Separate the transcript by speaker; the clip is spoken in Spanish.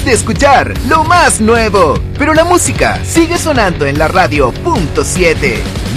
Speaker 1: de escuchar lo más nuevo, pero la música sigue sonando en la radio .7.